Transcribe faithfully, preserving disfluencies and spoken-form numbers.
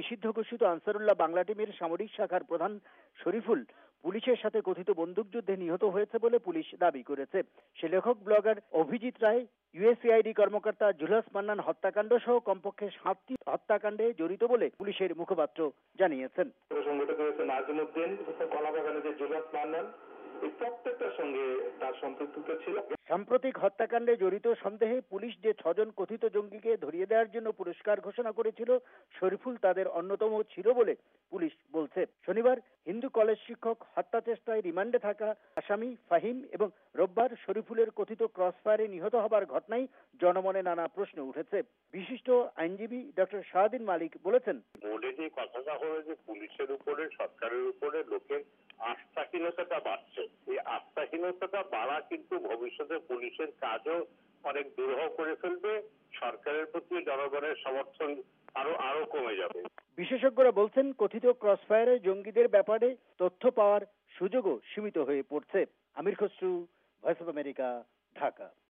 নিষিদ্ধ ঘোষিত আনসারুল্লাহ বাংলা টিমের সামরিক শাখার প্রধান শরীফুল পুলিশের সাথে কথিত বন্দুকযুদ্ধে নিহত হয়েছে বলে পুলিশ দাবি করেছে। সে লেখক ব্লগার অভিজিৎ রায় ইউএসএআইডি কর্মকর্তা জুলাস মান্নান হত্যাকাণ্ড সহ কমপক্ষে সাতটি হত্যাকাণ্ডে জড়িত বলে পুলিশের মুখপাত্র জানিয়েছেন। সংগঠিত হয়েছে নাজিমউদ্দিন, কলাবাগানে যে জুলাস মান্নান, এই প্রত্যেকটার সঙ্গে তার সম্পৃক্ততা ছিল। সাম্প্রতিক হত্যাকাণ্ডে জড়িত সন্দেহে পুলিশ যে ছজন কথিত জঙ্গিকে ধরিয়ে দেওয়ার জন্য পুরস্কার ঘোষণা করেছিল, শরীফুল তাদের অন্যতম ছিল বলে পুলিশ বলছে। শনিবার হিন্দু কলেজ শিক্ষক হত্যা চেষ্টায় রিমান্ডে থাকা আসামি ফাহিম এবং রোববার শরীফুলের কথিত ক্রসফায়ারে নিহত হবার ঘটনায় জনমনে নানা প্রশ্ন উঠেছে। বিশিষ্ট আইনজীবী ডক্টর শাহদিন মালিক বলেছেন, মূলে যে কথাটা হলো যে পুলিশের উপরে, সরকারের উপরে লোকের আস্থাহীনতাটা বাড়ছে। এই আস্থাহীনতাটা বাড়া কিন্তু ভবিষ্যতে পুলিশের কাজও অনেক দুরূহ করে ফেলবে। সরকারের প্রতি জনগণের সমর্থন আরো আরো কমে যাবে। বিশেষজ্ঞরা বলছেন, কথিত ক্রসফায়ারে জঙ্গিদের ব্যাপারে তথ্য পাওয়ার সুযোগও সীমিত হয়ে পড়ছে। Amir Khasru, voice of America, Dhaka.